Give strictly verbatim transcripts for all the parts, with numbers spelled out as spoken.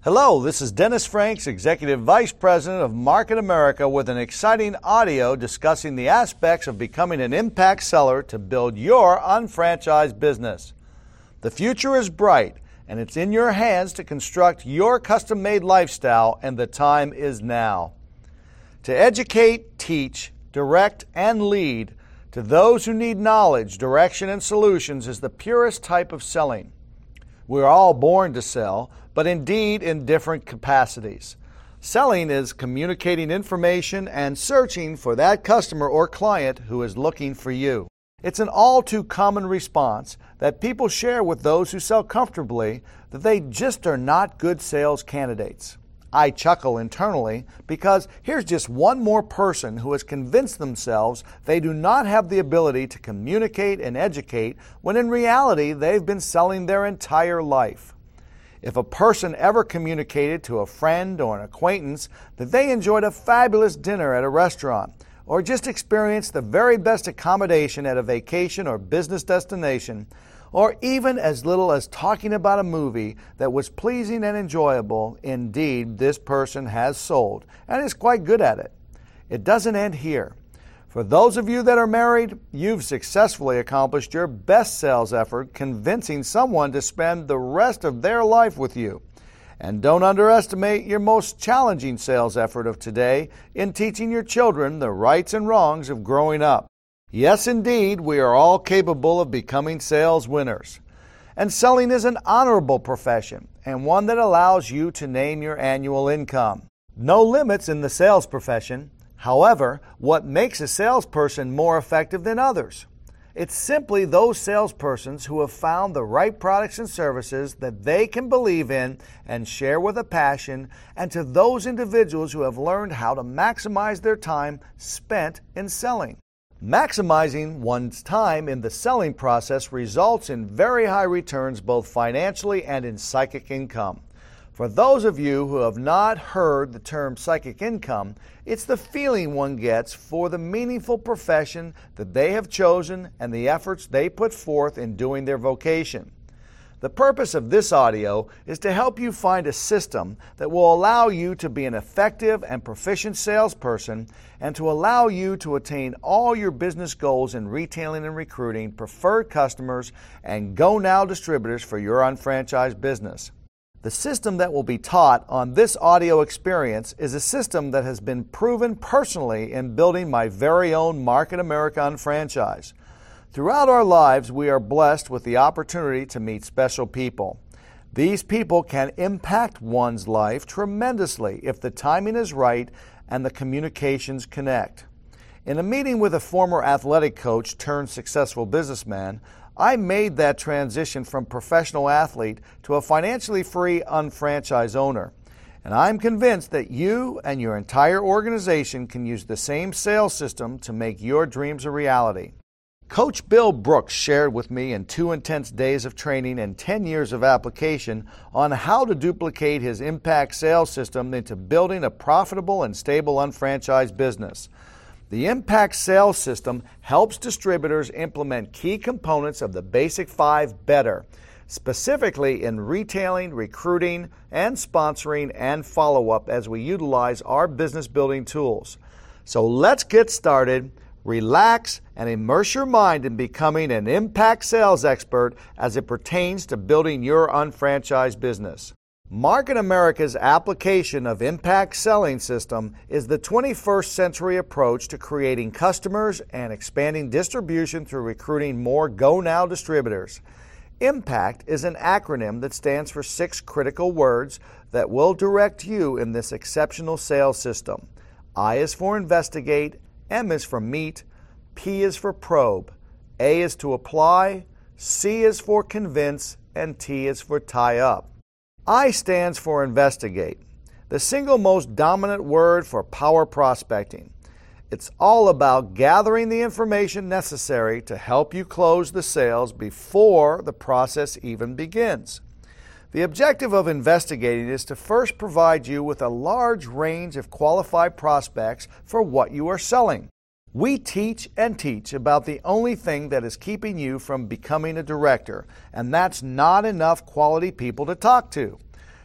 Hello, this is Dennis Franks, Executive Vice President of Market America, with an exciting audio discussing the aspects of becoming an impact seller to build your unfranchised business. The future is bright, and it's in your hands to construct your custom-made lifestyle, and the time is now. To educate, teach, direct, and lead to those who need knowledge, direction, and solutions is the purest type of selling. We're all born to sell, but indeed in different capacities. Selling is communicating information and searching for that customer or client who is looking for you. It's an all too common response that people share with those who sell comfortably that they just are not good sales candidates. I chuckle internally because here's just one more person who has convinced themselves they do not have the ability to communicate and educate when in reality they've been selling their entire life. If a person ever communicated to a friend or an acquaintance that they enjoyed a fabulous dinner at a restaurant, or just experienced the very best accommodation at a vacation or business destination, or even as little as talking about a movie that was pleasing and enjoyable, indeed, this person has sold and is quite good at it. It doesn't end here. For those of you that are married, you've successfully accomplished your best sales effort convincing someone to spend the rest of their life with you. And don't underestimate your most challenging sales effort of today in teaching your children the rights and wrongs of growing up. Yes, indeed, we are all capable of becoming sales winners. And selling is an honorable profession and one that allows you to name your annual income. No limits in the sales profession. However, what makes a salesperson more effective than others? It's simply those salespersons who have found the right products and services that they can believe in and share with a passion, and to those individuals who have learned how to maximize their time spent in selling. Maximizing one's time in the selling process results in very high returns both financially and in psychic income. For those of you who have not heard the term psychic income, it's the feeling one gets for the meaningful profession that they have chosen and the efforts they put forth in doing their vocation. The purpose of this audio is to help you find a system that will allow you to be an effective and proficient salesperson and to allow you to attain all your business goals in retailing and recruiting preferred customers and go-now distributors for your unfranchised business. The system that will be taught on this audio experience is a system that has been proven personally in building my very own Market America unfranchise. Throughout our lives, we are blessed with the opportunity to meet special people. These people can impact one's life tremendously if the timing is right and the communications connect. In a meeting with a former athletic coach turned successful businessman, I made that transition from professional athlete to a financially free unfranchised owner. And I'm convinced that you and your entire organization can use the same sales system to make your dreams a reality. Coach Bill Brooks shared with me in two intense days of training and ten years of application on how to duplicate his impact sales system into building a profitable and stable unfranchised business. The impact sales system helps distributors implement key components of the Basic Five better, specifically in retailing, recruiting, and sponsoring and follow-up as we utilize our business building tools. So let's get started. Relax and immerse your mind in becoming an impact sales expert as it pertains to building your unfranchised business. Market America's application of impact selling system is the twenty-first century approach to creating customers and expanding distribution through recruiting more go-now distributors. IMPACT is an acronym that stands for six critical words that will direct you in this exceptional sales system. I is for investigate, M is for meet, P is for probe, A is to apply, C is for convince, and T is for tie up. I stands for investigate, the single most dominant word for power prospecting. It's all about gathering the information necessary to help you close the sales before the process even begins. The objective of investigating is to first provide you with a large range of qualified prospects for what you are selling. We teach and teach about the only thing that is keeping you from becoming a director, and that's not enough quality people to talk to.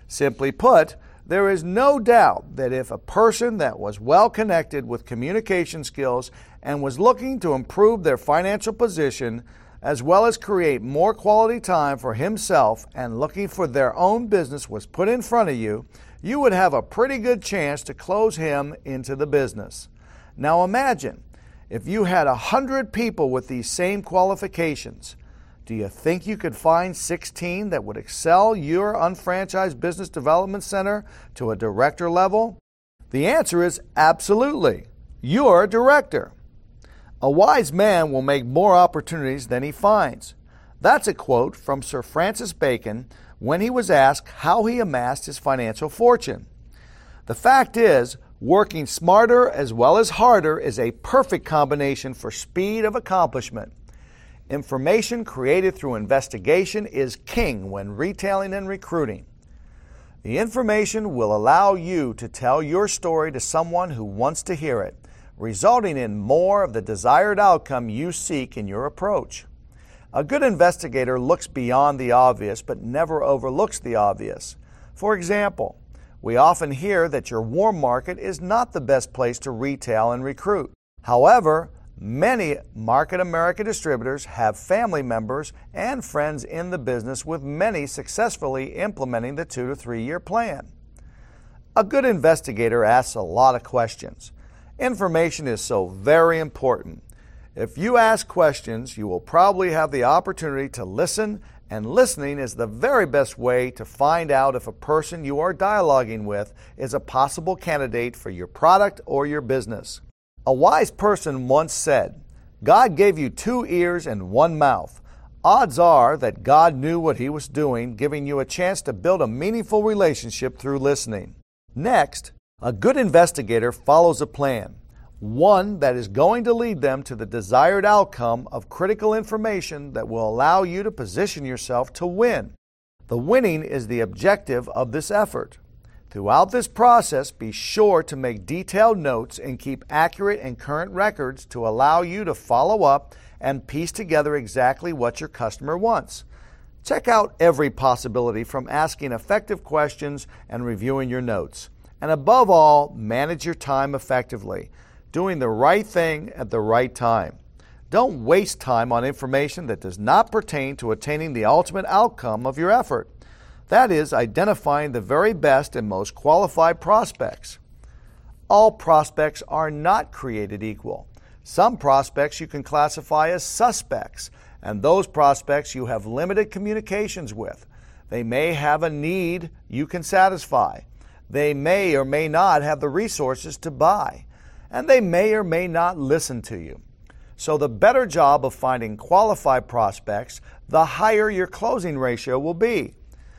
Simply put, there is no doubt that if a person that was well connected with communication skills and was looking to improve their financial position, as well as create more quality time for himself and looking for their own business was put in front of you, you would have a pretty good chance to close him into the business. Now imagine if you had a hundred people with these same qualifications. Do you think you could find sixteen that would excel your unfranchised business development center to a director level? The answer is absolutely. You're a director. A wise man will make more opportunities than he finds. That's a quote from Sir Francis Bacon when he was asked how he amassed his financial fortune. The fact is, working smarter as well as harder is a perfect combination for speed of accomplishment. Information created through investigation is king when retailing and recruiting. The information will allow you to tell your story to someone who wants to hear it, resulting in more of the desired outcome you seek in your approach. A good investigator looks beyond the obvious but never overlooks the obvious. For example, we often hear that your warm market is not the best place to retail and recruit. However, many Market America distributors have family members and friends in the business, with many successfully implementing the two to three year plan. A good investigator asks a lot of questions. Information is so very important. If you ask questions, you will probably have the opportunity to listen, and listening is the very best way to find out if a person you are dialoguing with is a possible candidate for your product or your business. A wise person once said, "God gave you two ears and one mouth." Odds are that God knew what He was doing, giving you a chance to build a meaningful relationship through listening. Next, a good investigator follows a plan, one that is going to lead them to the desired outcome of critical information that will allow you to position yourself to win. The winning is the objective of this effort. Throughout this process, be sure to make detailed notes and keep accurate and current records to allow you to follow up and piece together exactly what your customer wants. Check out every possibility from asking effective questions and reviewing your notes. And above all, manage your time effectively, doing the right thing at the right time. Don't waste time on information that does not pertain to attaining the ultimate outcome of your effort. That is, identifying the very best and most qualified prospects. All prospects are not created equal. Some prospects you can classify as suspects, and those prospects you have limited communications with. They may have a need you can satisfy. They may or may not have the resources to buy, and they may or may not listen to you. So the better job of finding qualified prospects, the higher your closing ratio will be.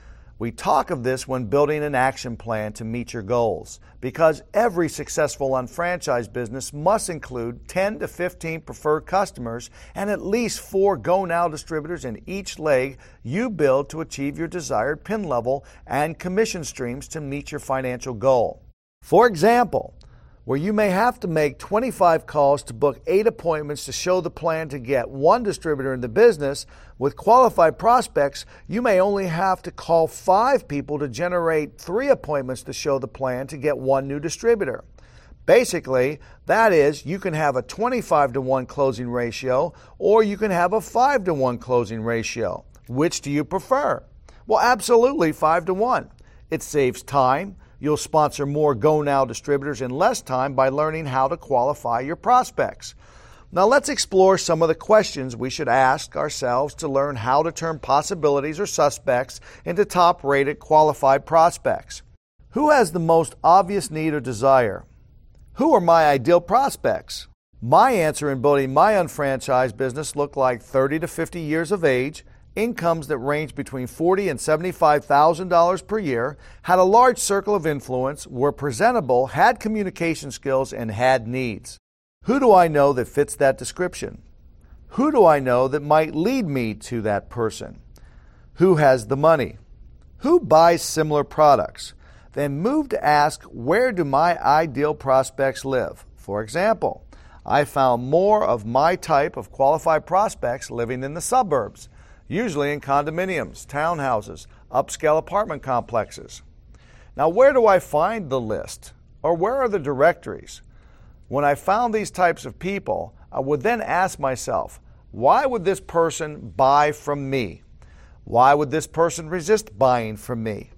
We talk of this when building an action plan to meet your goals, because every successful unfranchised business must include ten to fifteen preferred customers and at least four Go Now distributors in each leg you build to achieve your desired P I N level and commission streams to meet your financial goal. For example, where you may have to make twenty-five calls to book eight appointments to show the plan to get one distributor in the business, with qualified prospects, you may only have to call five people to generate three appointments to show the plan to get one new distributor. Basically, that is, you can have a twenty-five to one closing ratio, or you can have a five to one closing ratio. Which do you prefer? Well, absolutely five to one. It saves time. You'll sponsor more Go Now distributors in less time by learning how to qualify your prospects. Now let's explore some of the questions we should ask ourselves to learn how to turn possibilities or suspects into top-rated qualified prospects. Who has the most obvious need or desire? Who are my ideal prospects? My answer in building my unfranchised business looked like thirty to fifty years of age, incomes that range between forty thousand dollars and seventy-five thousand dollars per year, had a large circle of influence, were presentable, had communication skills, and had needs. Who do I know that fits that description? Who do I know that might lead me to that person? Who has the money? Who buys similar products? Then move to ask, where do my ideal prospects live? For example, I found more of my type of qualified prospects living in the suburbs, usually in condominiums, townhouses, upscale apartment complexes. Now, where do I find the list? Or where are the directories? When I found these types of people, I would then ask myself, why would this person buy from me? Why would this person resist buying from me?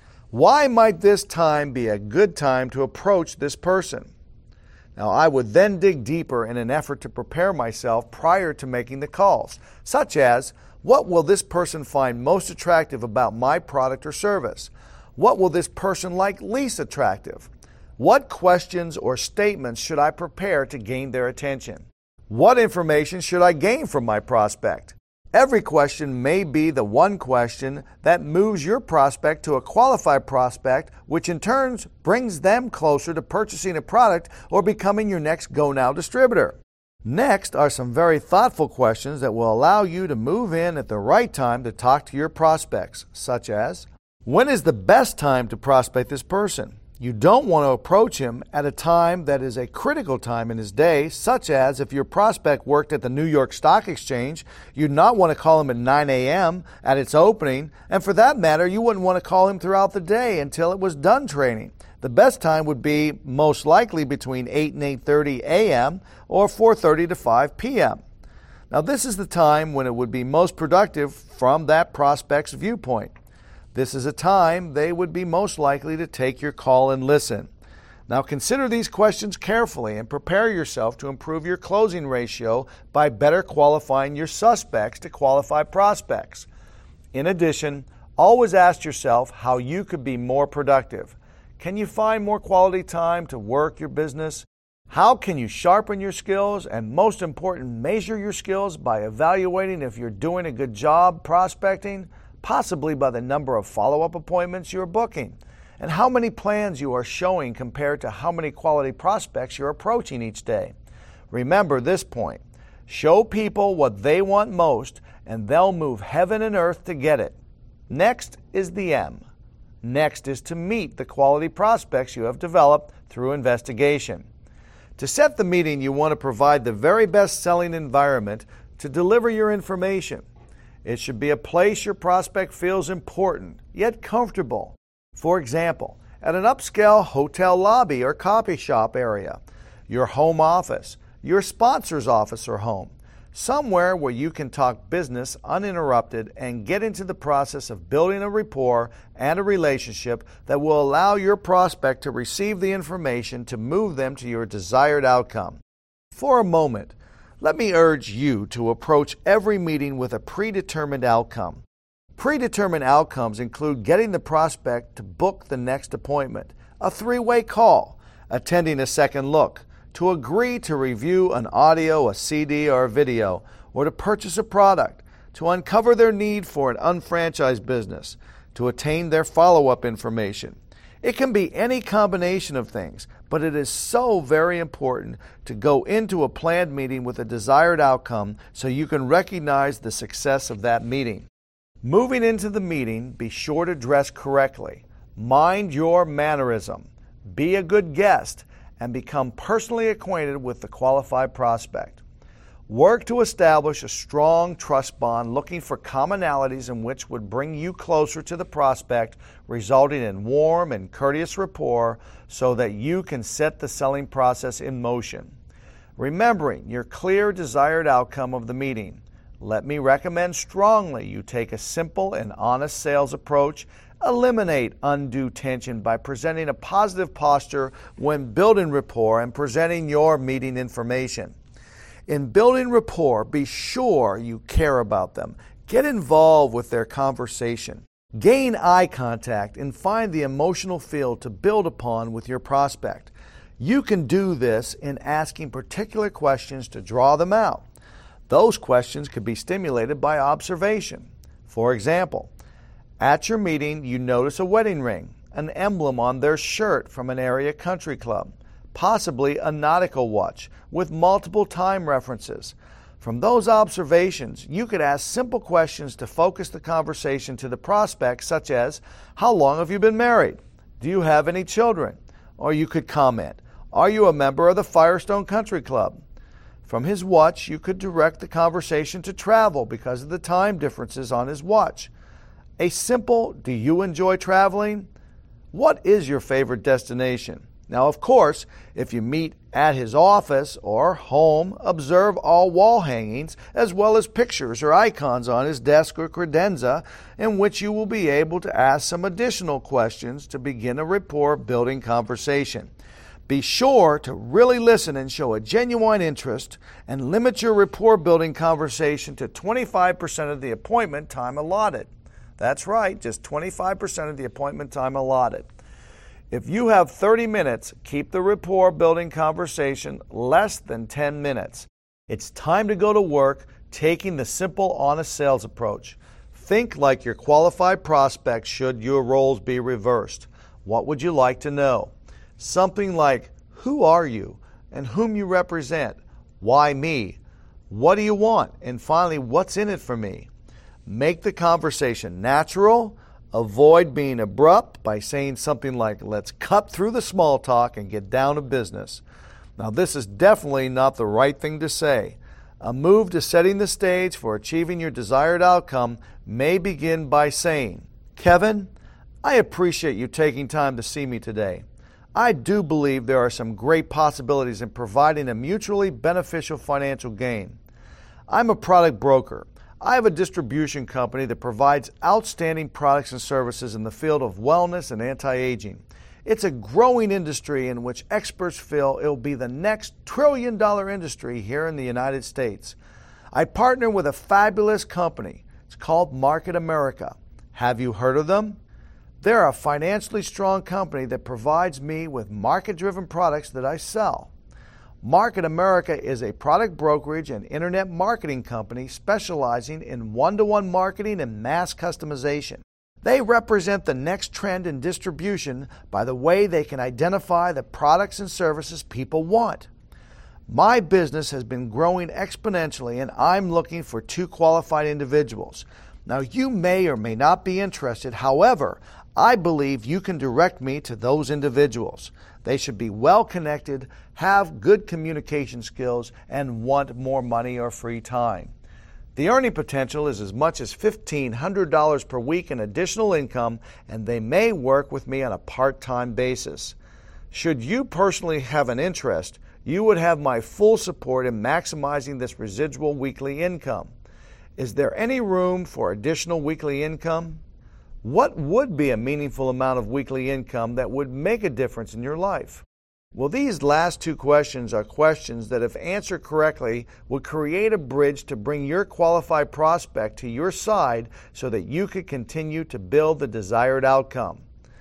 Why might this time be a good time to approach this person? Now, I would then dig deeper in an effort to prepare myself prior to making the calls, such as, what will this person find most attractive about my product or service? What will this person like least attractive? What questions or statements should I prepare to gain their attention? What information should I gain from my prospect? Every question may be the one question that moves your prospect to a qualified prospect, which in turn brings them closer to purchasing a product or becoming your next go-now distributor. Next are some very thoughtful questions that will allow you to move in at the right time to talk to your prospects, such as, when is the best time to prospect this person? You don't want to approach him at a time that is a critical time in his day, such as if your prospect worked at the New York Stock Exchange, you'd not want to call him at nine a.m. at its opening, and for that matter, you wouldn't want to call him throughout the day until it was done trading. The best time would be most likely between eight and eight thirty a.m. or four thirty to five p.m. Now, this is the time when it would be most productive from that prospect's viewpoint. This is a time they would be most likely to take your call and listen. Now, consider these questions carefully and prepare yourself to improve your closing ratio by better qualifying your suspects to qualified prospects. In addition, always ask yourself how you could be more productive. Can you find more quality time to work your business? How can you sharpen your skills and, most important, measure your skills by evaluating if you're doing a good job prospecting? Possibly by the number of follow-up appointments you're booking, and how many plans you are showing compared to how many quality prospects you're approaching each day. Remember this point: show people what they want most, and they'll move heaven and earth to get it. Next is the M. Next is to meet the quality prospects you have developed through investigation. To set the meeting, you want to provide the very best selling environment to deliver your information. It should be a place your prospect feels important, yet comfortable. For example, at an upscale hotel lobby or coffee shop area, your home office, your sponsor's office or home, somewhere where you can talk business uninterrupted and get into the process of building a rapport and a relationship that will allow your prospect to receive the information to move them to your desired outcome. For a moment, let me urge you to approach every meeting with a predetermined outcome. Predetermined outcomes include getting the prospect to book the next appointment, a three-way call, attending a second look, to agree to review an audio, a C D, or a video, or to purchase a product, to uncover their need for an unfranchised business, to attain their follow-up information. It can be any combination of things, but it is so very important to go into a planned meeting with a desired outcome so you can recognize the success of that meeting. Moving into the meeting, be sure to dress correctly. Mind your mannerism. Be a good guest and become personally acquainted with the qualified prospect. Work to establish a strong trust bond, looking for commonalities in which would bring you closer to the prospect, resulting in warm and courteous rapport so that you can set the selling process in motion. Remembering your clear desired outcome of the meeting, let me recommend strongly you take a simple and honest sales approach. Eliminate undue tension by presenting a positive posture when building rapport and presenting your meeting information. In building rapport, be sure you care about them. Get involved with their conversation. Gain eye contact and find the emotional field to build upon with your prospect. You can do this in asking particular questions to draw them out. Those questions could be stimulated by observation. For example, at your meeting, you notice a wedding ring, an emblem on their shirt from an area country club, possibly a nautical watch with multiple time references. From those observations, you could ask simple questions to focus the conversation to the prospect, such as, how long have you been married? Do you have any children? Or you could comment, are you a member of the Firestone Country Club? From his watch, you could direct the conversation to travel because of the time differences on his watch. A simple, do you enjoy traveling? What is your favorite destination? Now, of course, if you meet at his office or home, observe all wall hangings as well as pictures or icons on his desk or credenza in which you will be able to ask some additional questions to begin a rapport-building conversation. Be sure to really listen and show a genuine interest and limit your rapport-building conversation to twenty-five percent of the appointment time allotted. That's right, just twenty-five percent of the appointment time allotted. If you have thirty minutes, keep the rapport-building conversation less than ten minutes. It's time to go to work taking the simple, honest sales approach. Think like your qualified prospect should your roles be reversed. What would you like to know? Something like, who are you and whom you represent? Why me? What do you want? And finally, what's in it for me? Make the conversation natural. Avoid being abrupt by saying something like, let's cut through the small talk and get down to business. Now, this is definitely not the right thing to say. A move to setting the stage for achieving your desired outcome may begin by saying, Kevin, I appreciate you taking time to see me today. I do believe there are some great possibilities in providing a mutually beneficial financial gain. I'm a product broker. I have a distribution company that provides outstanding products and services in the field of wellness and anti-aging. It's a growing industry in which experts feel it will be the next trillion dollar industry here in the United States. I partner with a fabulous company. It's called Market America. Have you heard of them? They're a financially strong company that provides me with market-driven products that I sell. Market America is a product brokerage and internet marketing company specializing in one-to-one marketing and mass customization. They represent the next trend in distribution by the way they can identify the products and services people want. My business has been growing exponentially, and I'm looking for two qualified individuals. Now, you may or may not be interested. However, I believe you can direct me to those individuals. They should be well connected, have good communication skills, and want more money or free time. The earning potential is as much as fifteen hundred dollars per week in additional income, and they may work with me on a part-time basis. Should you personally have an interest, you would have my full support in maximizing this residual weekly income. Is there any room for additional weekly income? What would be a meaningful amount of weekly income that would make a difference in your life? Well, these last two questions are questions that, if answered correctly, would create a bridge to bring your qualified prospect to your side so that you could continue to build the desired outcome.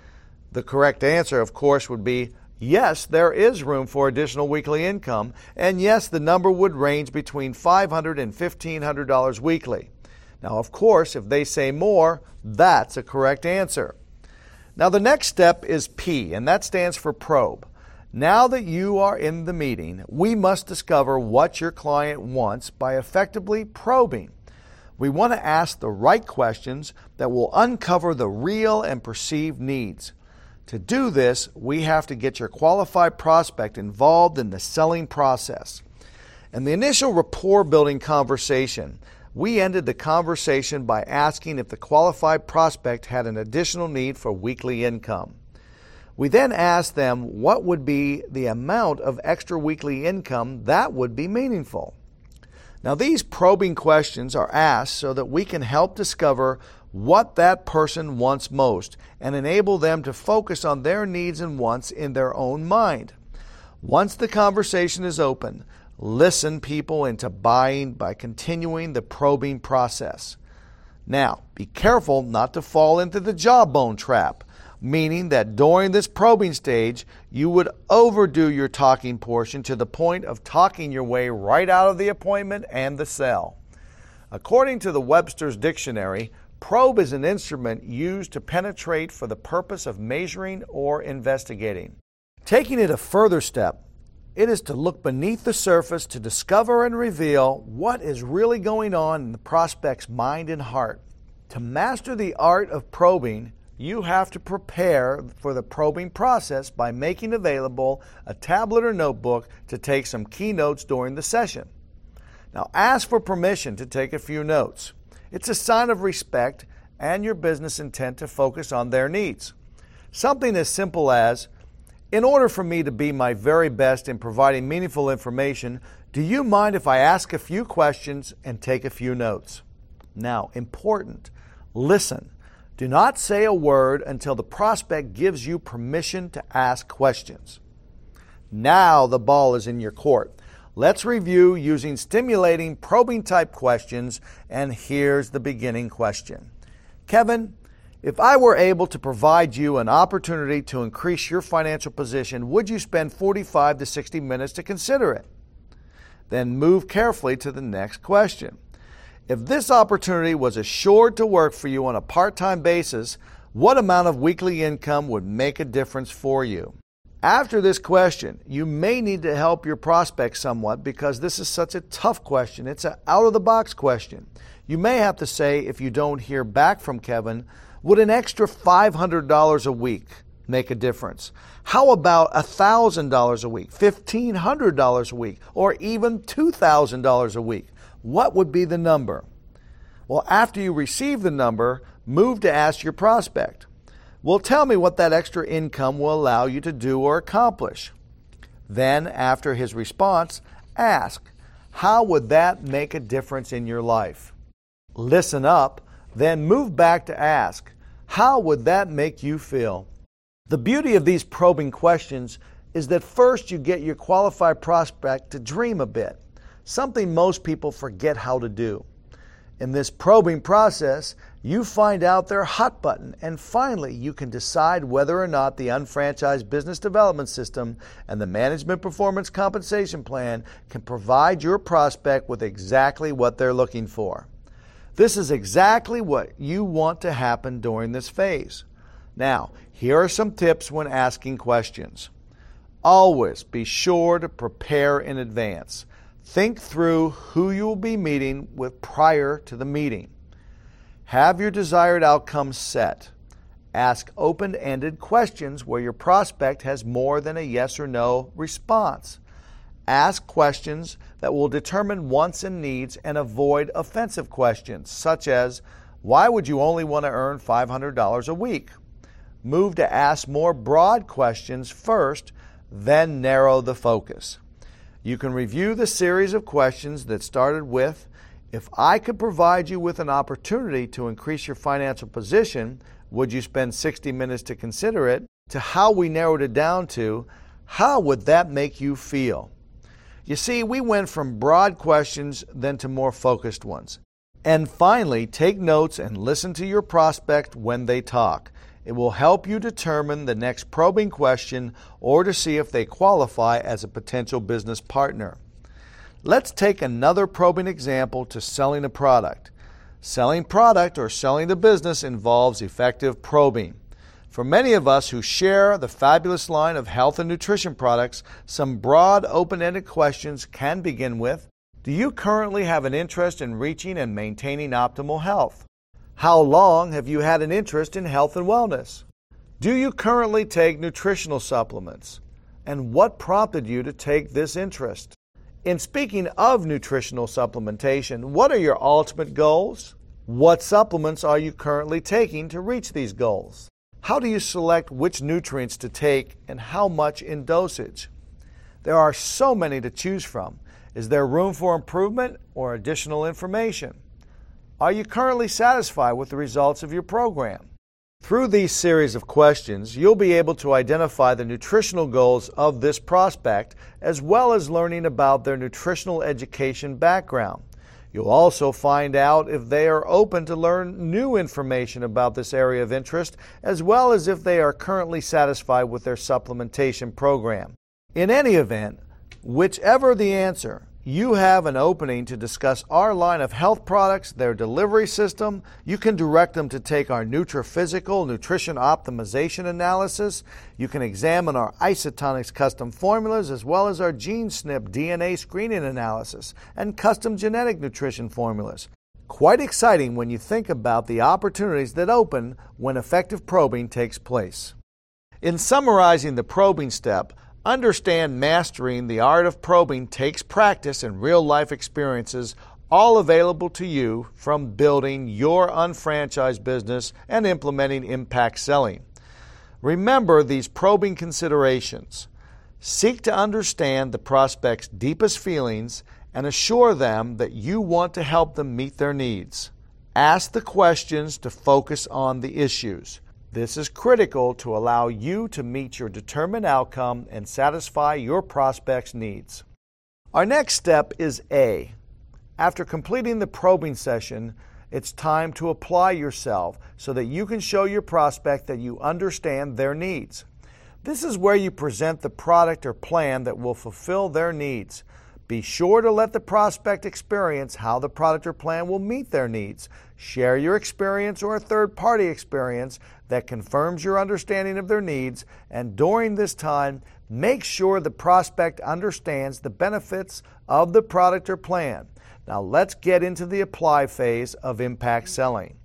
The correct answer, of course, would be yes, there is room for additional weekly income, and yes, the number would range between five hundred dollars and fifteen hundred dollars weekly. Now, of course, if they say more, that's a correct answer. Now, the next step is P, and that stands for probe. Now that you are in the meeting, we must discover what your client wants by effectively probing. We want to ask the right questions that will uncover the real and perceived needs. To do this, we have to get your qualified prospect involved in the selling process. In the initial rapport-building conversation, we ended the conversation by asking if the qualified prospect had an additional need for weekly income. We then asked them what would be the amount of extra weekly income that would be meaningful. Now, these probing questions are asked so that we can help discover what that person wants most and enable them to focus on their needs and wants in their own mind. Once the conversation is open, listen people into buying by continuing the probing process. Now, be careful not to fall into the jawbone trap, meaning that during this probing stage, you would overdo your talking portion to the point of talking your way right out of the appointment and the sale. According to the Webster's Dictionary, probe is an instrument used to penetrate for the purpose of measuring or investigating. Taking it a further step, it is to look beneath the surface to discover and reveal what is really going on in the prospect's mind and heart. To master the art of probing, you have to prepare for the probing process by making available a tablet or notebook to take some key notes during the session. Now, ask for permission to take a few notes. It's a sign of respect and your business intent to focus on their needs. Something as simple as, in order for me to be my very best in providing meaningful information, do you mind if I ask a few questions and take a few notes? Now, important, listen. Do not say a word until the prospect gives you permission to ask questions. Now the ball is in your court. Let's review using stimulating, probing type questions, and here's the beginning question. Kevin, if I were able to provide you an opportunity to increase your financial position, would you spend forty-five to sixty minutes to consider it? Then move carefully to the next question. If this opportunity was assured to work for you on a part-time basis, what amount of weekly income would make a difference for you? After this question, you may need to help your prospect somewhat because this is such a tough question. It's an out-of-the-box question. You may have to say, if you don't hear back from Kevin, would an extra five hundred dollars a week make a difference? How about one thousand dollars a week, fifteen hundred dollars a week, or even two thousand dollars a week? What would be the number? Well, after you receive the number, move to ask your prospect. Well, tell me what that extra income will allow you to do or accomplish. Then, after his response, ask, how would that make a difference in your life? Listen up, then move back to ask, how would that make you feel? The beauty of these probing questions is that first you get your qualified prospect to dream a bit, something most people forget how to do. In this probing process, you find out their hot button, and finally you can decide whether or not the unfranchised business development system and the management performance compensation plan can provide your prospect with exactly what they're looking for. This is exactly what you want to happen during this phase. Now, here are some tips when asking questions. Always be sure to prepare in advance. Think through who you will be meeting with prior to the meeting. Have your desired outcome set. Ask open-ended questions where your prospect has more than a yes or no response. Ask questions that will determine wants and needs and avoid offensive questions, such as, why would you only want to earn five hundred dollars a week? Move to ask more broad questions first, then narrow the focus. You can review the series of questions that started with, if I could provide you with an opportunity to increase your financial position, would you spend sixty minutes to consider it? To how we narrowed it down to, how would that make you feel? You see, we went from broad questions then to more focused ones. And finally, take notes and listen to your prospect when they talk. It will help you determine the next probing question or to see if they qualify as a potential business partner. Let's take another probing example to selling a product. Selling product or selling the business involves effective probing. For many of us who share the fabulous line of health and nutrition products, some broad, open-ended questions can begin with, do you currently have an interest in reaching and maintaining optimal health? How long have you had an interest in health and wellness? Do you currently take nutritional supplements? And what prompted you to take this interest? In speaking of nutritional supplementation, what are your ultimate goals? What supplements are you currently taking to reach these goals? How do you select which nutrients to take and how much in dosage? There are so many to choose from. Is there room for improvement or additional information? Are you currently satisfied with the results of your program? Through these series of questions, you'll be able to identify the nutritional goals of this prospect as well as learning about their nutritional education background. You'll also find out if they are open to learn new information about this area of interest, as well as if they are currently satisfied with their supplementation program. In any event, whichever the answer, you have an opening to discuss our line of health products, their delivery system. You can direct them to take our Nutriphysical nutrition optimization analysis. You can examine our Isotonics custom formulas as well as our GeneSnip D N A screening analysis and custom genetic nutrition formulas. Quite exciting when you think about the opportunities that open when effective probing takes place. In summarizing the probing step, understand mastering the art of probing takes practice and real-life experiences, all available to you from building your unfranchised business and implementing impact selling. Remember these probing considerations. Seek to understand the prospect's deepest feelings and assure them that you want to help them meet their needs. Ask the questions to focus on the issues. This is critical to allow you to meet your determined outcome and satisfy your prospect's needs. Our next step is A. After completing the probing session, it's time to apply yourself so that you can show your prospect that you understand their needs. This is where you present the product or plan that will fulfill their needs. Be sure to let the prospect experience how the product or plan will meet their needs. Share your experience or a third-party experience that confirms your understanding of their needs, and during this time, make sure the prospect understands the benefits of the product or plan. Now let's get into the apply phase of impact selling.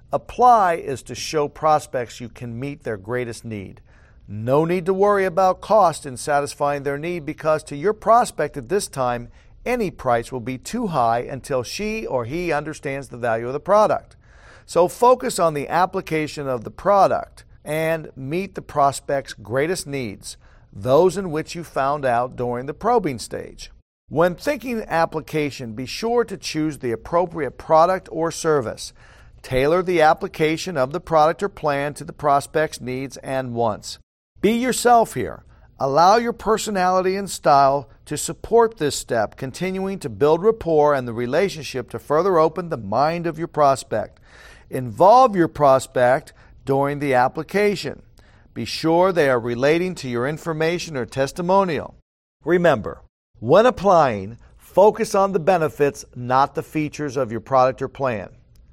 Apply is to show prospects you can meet their greatest need. No need to worry about cost in satisfying their need, because to your prospect at this time, any price will be too high until she or he understands the value of the product. So focus on the application of the product and meet the prospect's greatest needs, those in which you found out during the probing stage. When thinking application, be sure to choose the appropriate product or service. Tailor the application of the product or plan to the prospect's needs and wants. Be yourself here. Allow your personality and style to support this step, continuing to build rapport and the relationship to further open the mind of your prospect. Involve your prospect during the application. Be sure they are relating to your information or testimonial. Remember, when applying, focus on the benefits, not the features of your product or plan.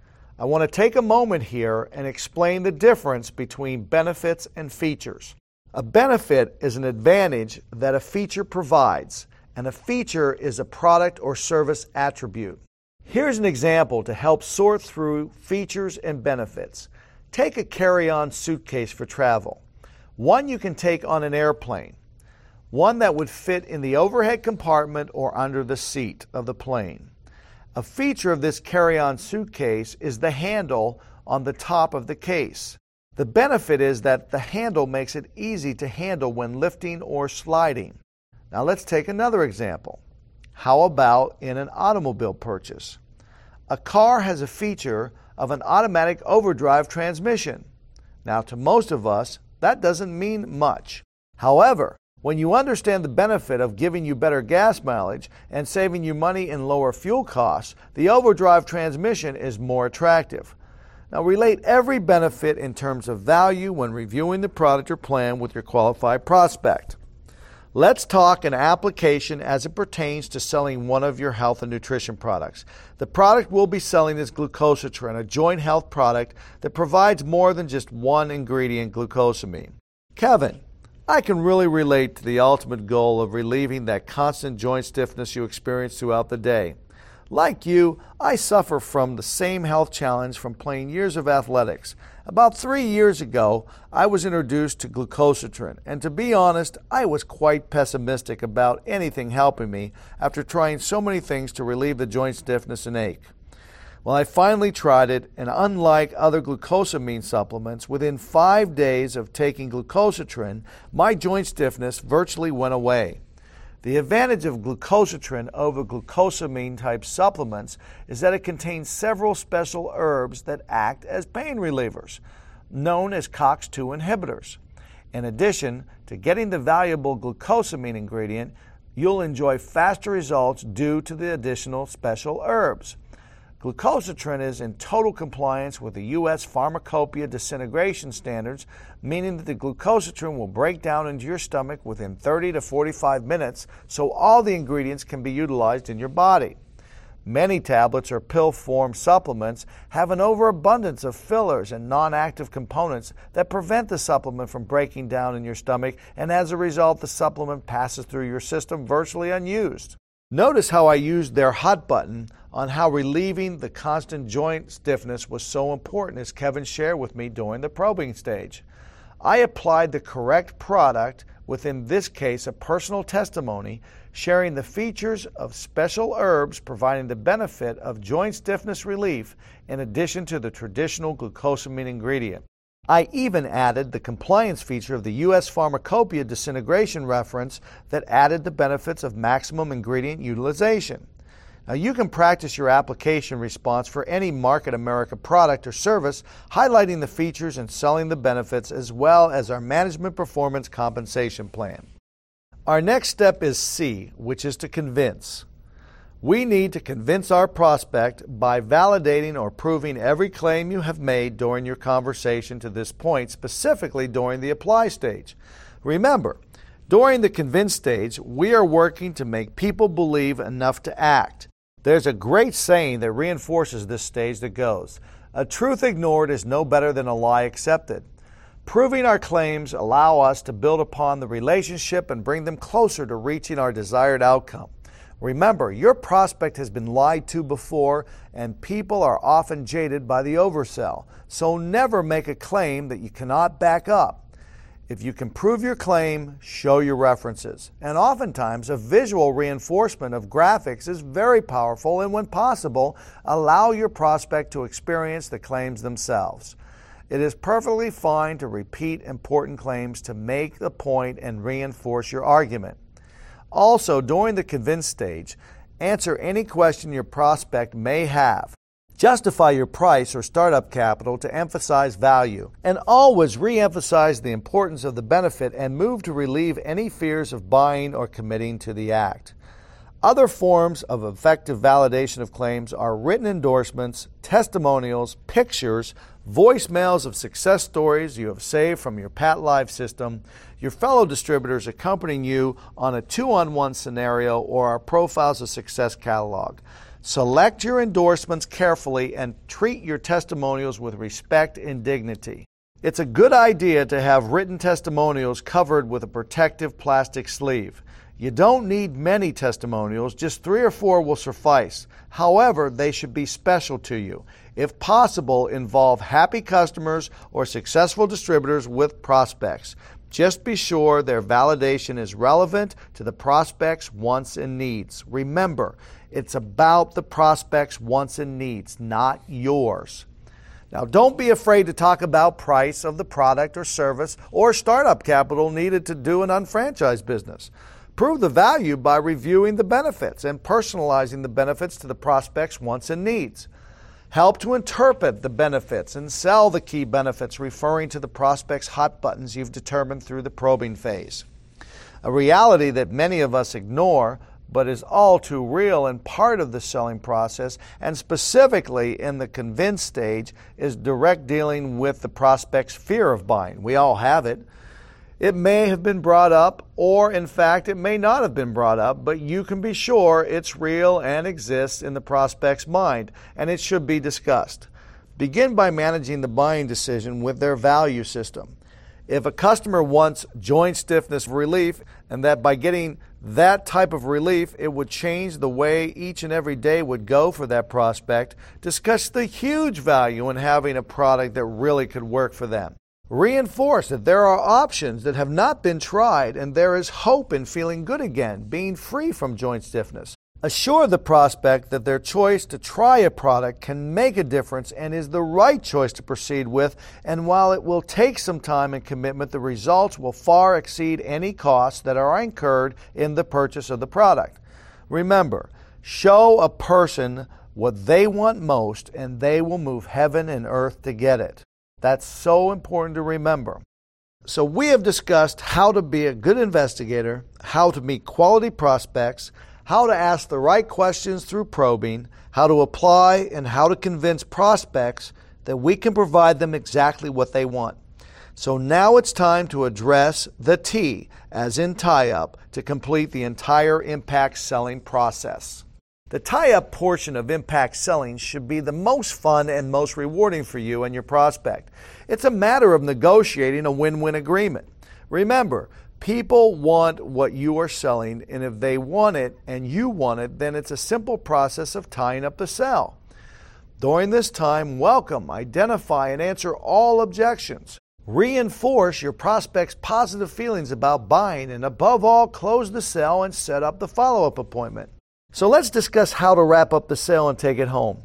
I want to take a moment here and explain the difference between benefits and features. A benefit is an advantage that a feature provides, and a feature is a product or service attribute. Here's an example to help sort through features and benefits. Take a carry-on suitcase for travel, one you can take on an airplane, one that would fit in the overhead compartment or under the seat of the plane. A feature of this carry-on suitcase is the handle on the top of the case. The benefit is that the handle makes it easy to handle when lifting or sliding. Now let's take another example. How about in an automobile purchase? A car has a feature of an automatic overdrive transmission. Now to most of us, that doesn't mean much. However, when you understand the benefit of giving you better gas mileage and saving you money in lower fuel costs, the overdrive transmission is more attractive. Now relate every benefit in terms of value when reviewing the product or plan with your qualified prospect. Let's talk an application as it pertains to selling one of your health and nutrition products. The product we'll be selling is glucosatrin, a joint health product that provides more than just one ingredient, glucosamine. Kevin, I can really relate to the ultimate goal of relieving that constant joint stiffness you experience throughout the day. Like you, I suffer from the same health challenge from playing years of athletics. About three years ago, I was introduced to glucosatrin, and to be honest, I was quite pessimistic about anything helping me after trying so many things to relieve the joint stiffness and ache. Well, I finally tried it, and unlike other glucosamine supplements, within five days of taking glucosatrin, my joint stiffness virtually went away. The advantage of glucosatrin over glucosamine-type supplements is that it contains several special herbs that act as pain relievers, known as C O X two inhibitors. In addition to getting the valuable glucosamine ingredient, you'll enjoy faster results due to the additional special herbs. Glucosatrin is in total compliance with the U S Pharmacopoeia disintegration standards, meaning that the glucosatrin will break down into your stomach within thirty to forty-five minutes, so all the ingredients can be utilized in your body. Many tablets or pill-form supplements have an overabundance of fillers and non-active components that prevent the supplement from breaking down in your stomach, and as a result, the supplement passes through your system virtually unused. Notice how I used their hot button on how relieving the constant joint stiffness was so important, as Kevin shared with me during the probing stage. I applied the correct product, with in this case a personal testimony, sharing the features of special herbs providing the benefit of joint stiffness relief in addition to the traditional glucosamine ingredient. I even added the compliance feature of the U S Pharmacopoeia disintegration reference that added the benefits of maximum ingredient utilization. Now, you can practice your application response for any Market America product or service, highlighting the features and selling the benefits, as well as our management performance compensation plan. Our next step is C, which is to convince. We need to convince our prospect by validating or proving every claim you have made during your conversation to this point, specifically during the apply stage. Remember, during the convince stage, we are working to make people believe enough to act. There's a great saying that reinforces this stage that goes, "A truth ignored is no better than a lie accepted." Proving our claims allow us to build upon the relationship and bring them closer to reaching our desired outcome. Remember, your prospect has been lied to before, and people are often jaded by the oversell, so never make a claim that you cannot back up. If you can prove your claim, show your references. And oftentimes, a visual reinforcement of graphics is very powerful, and when possible, allow your prospect to experience the claims themselves. It is perfectly fine to repeat important claims to make the point and reinforce your argument. Also, during the convince stage, answer any question your prospect may have. Justify your price or startup capital to emphasize value, and always re-emphasize the importance of the benefit and move to relieve any fears of buying or committing to the act. Other forms of effective validation of claims are written endorsements, testimonials, pictures, voicemails of success stories you have saved from your PatLive system, your fellow distributors accompanying you on a two-on-one scenario, or our Profiles of Success catalog. Select your endorsements carefully and treat your testimonials with respect and dignity. It's a good idea to have written testimonials covered with a protective plastic sleeve. You don't need many testimonials, just three or four will suffice. However, they should be special to you. If possible, involve happy customers or successful distributors with prospects. Just be sure their validation is relevant to the prospect's wants and needs. Remember, it's about the prospect's wants and needs, not yours. Now, don't be afraid to talk about price of the product or service or startup capital needed to do an unfranchised business. Prove the value by reviewing the benefits and personalizing the benefits to the prospect's wants and needs. Help to interpret the benefits and sell the key benefits, referring to the prospect's hot buttons you've determined through the probing phase. A reality that many of us ignore, but is all too real and part of the selling process, and specifically in the convince stage, is direct dealing with the prospect's fear of buying. We all have it. It may have been brought up, or in fact, it may not have been brought up, but you can be sure it's real and exists in the prospect's mind, and it should be discussed. Begin by managing the buying decision with their value system. If a customer wants joint stiffness relief, and that by getting that type of relief, it would change the way each and every day would go for that prospect, discuss the huge value in having a product that really could work for them. Reinforce that there are options that have not been tried, and there is hope in feeling good again, being free from joint stiffness. Assure the prospect that their choice to try a product can make a difference and is the right choice to proceed with, and while it will take some time and commitment, the results will far exceed any costs that are incurred in the purchase of the product. Remember, show a person what they want most, and they will move heaven and earth to get it. That's so important to remember. So we have discussed how to be a good investigator, how to meet quality prospects, how to ask the right questions through probing, how to apply, and how to convince prospects that we can provide them exactly what they want. So now it's time to address the T, as in tie-up, to complete the entire impact selling process. The tie-up portion of impact selling should be the most fun and most rewarding for you and your prospect. It's a matter of negotiating a win-win agreement. Remember, people want what you are selling, and if they want it and you want it, then it's a simple process of tying up the sale. During this time, welcome, identify, and answer all objections. Reinforce your prospect's positive feelings about buying, and above all, close the sale and set up the follow-up appointment. So let's discuss how to wrap up the sale and take it home.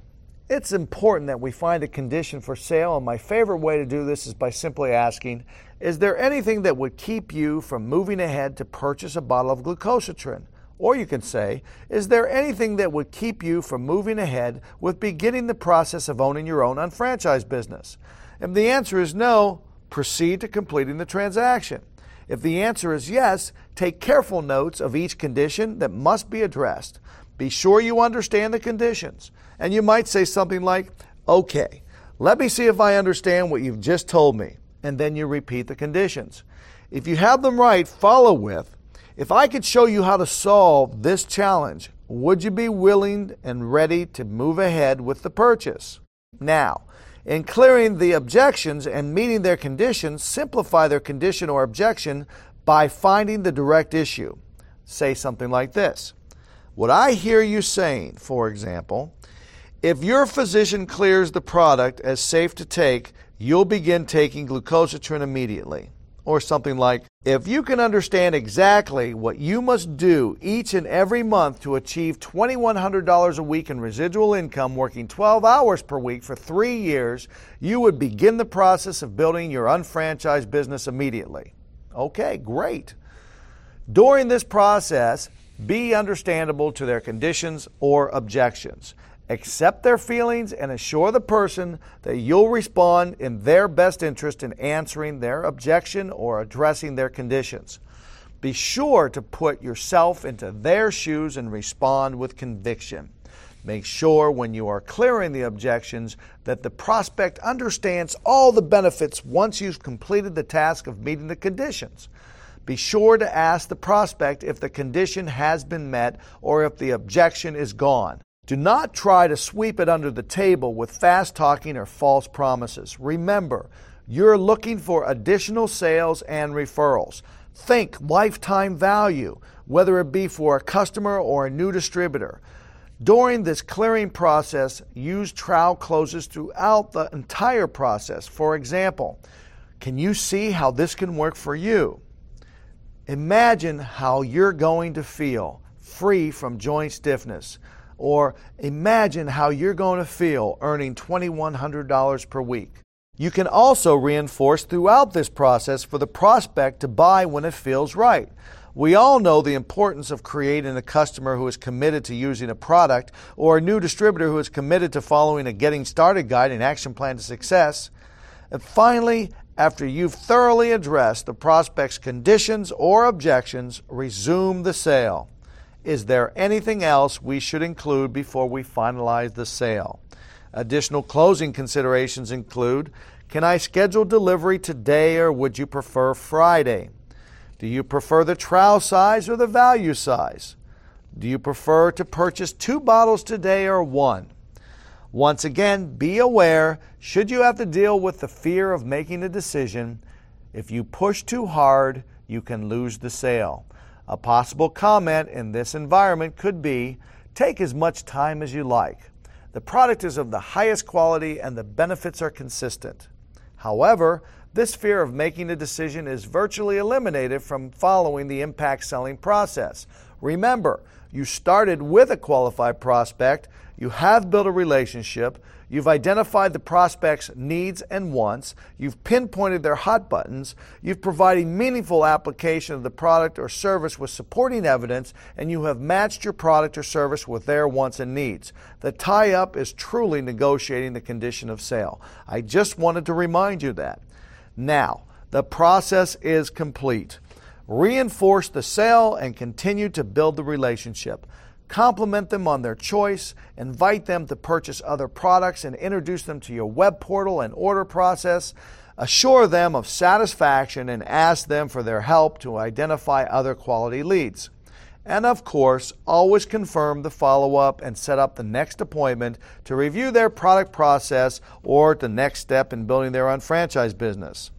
It's important that we find a condition for sale, and my favorite way to do this is by simply asking, is there anything that would keep you from moving ahead to purchase a bottle of glucosatrin? Or you can say, is there anything that would keep you from moving ahead with beginning the process of owning your own unfranchised business? If the answer is no, proceed to completing the transaction. If the answer is yes, take careful notes of each condition that must be addressed. Be sure you understand the conditions. And you might say something like, okay, let me see if I understand what you've just told me. And then you repeat the conditions. If you have them right, follow with, if I could show you how to solve this challenge, would you be willing and ready to move ahead with the purchase? Now, in clearing the objections and meeting their conditions, simplify their condition or objection by finding the direct issue. Say something like this. What I hear you saying, for example, if your physician clears the product as safe to take, you'll begin taking glucosatrin immediately. Or something like, if you can understand exactly what you must do each and every month to achieve two thousand one hundred dollars a week in residual income working twelve hours per week for three years, you would begin the process of building your unfranchised business immediately. Okay, great. During this process, be understandable to their conditions or objections. Accept their feelings and assure the person that you'll respond in their best interest in answering their objection or addressing their conditions. Be sure to put yourself into their shoes and respond with conviction. Make sure when you are clearing the objections that the prospect understands all the benefits once you've completed the task of meeting the conditions. Be sure to ask the prospect if the condition has been met or if the objection is gone. Do not try to sweep it under the table with fast talking or false promises. Remember, you're looking for additional sales and referrals. Think lifetime value, whether it be for a customer or a new distributor. During this clearing process, use trial closes throughout the entire process. For example, can you see how this can work for you? Imagine how you're going to feel free from joint stiffness. Or imagine how you're going to feel earning two thousand one hundred dollars per week. You can also reinforce throughout this process for the prospect to buy when it feels right. We all know the importance of creating a customer who is committed to using a product or a new distributor who is committed to following a getting started guide and action plan to success. And finally, after you've thoroughly addressed the prospect's conditions or objections, resume the sale. Is there anything else we should include before we finalize the sale? Additional closing considerations include, can I schedule delivery today or would you prefer Friday? Do you prefer the trial size or the value size? Do you prefer to purchase two bottles today or one? Once again, be aware, should you have to deal with the fear of making a decision, if you push too hard, you can lose the sale. A possible comment in this environment could be, take as much time as you like. The product is of the highest quality and the benefits are consistent. However, this fear of making a decision is virtually eliminated from following the impact selling process. Remember, you started with a qualified prospect, you have built a relationship, you've identified the prospect's needs and wants, you've pinpointed their hot buttons, you've provided meaningful application of the product or service with supporting evidence, and you have matched your product or service with their wants and needs. The tie-up is truly negotiating the condition of sale. I just wanted to remind you that. Now, the process is complete. Reinforce the sale and continue to build the relationship. Compliment them on their choice, invite them to purchase other products and introduce them to your web portal and order process. Assure them of satisfaction and ask them for their help to identify other quality leads. And of course, always confirm the follow-up and set up the next appointment to review their product process or the next step in building their unfranchised business.